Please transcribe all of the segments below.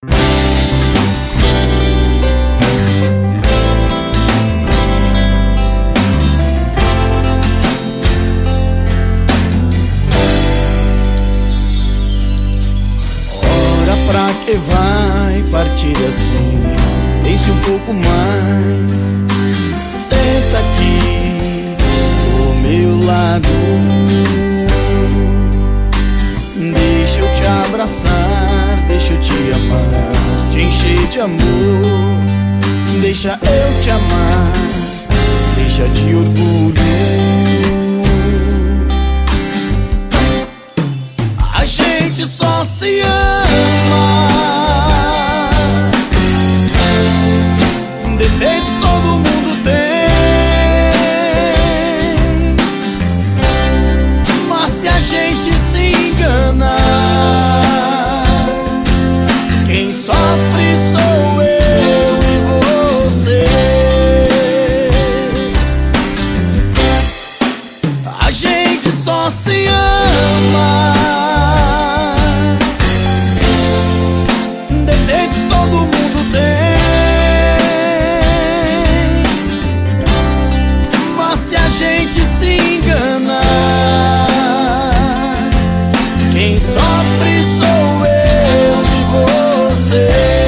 Pra que vai partir assim? Pense um pouco mais. Senta aqui do meu lado. Deixa eu te abraçar, deixa eu te amar, te encher de amor. Deixa eu te amar, deixa de orgulho. A gente só se ama. Defeitos todo mundo tem, mas se a gente se engana, quem sofre sou eu e você. A gente só se ama. Defeitos todo mundo tem, mas se a gente se engana, quem sofre sou eu e você.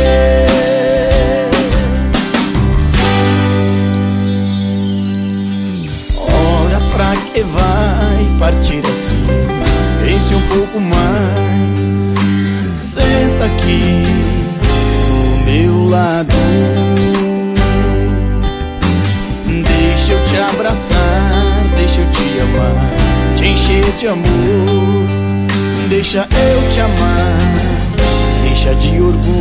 Olha pra que vai partir assim? Pense um pouco mais. Senta aqui do meu lado. Deixa eu te abraçar, deixa eu te amar, te encher de amor. Deixa eu te amar, deixa de orgulho.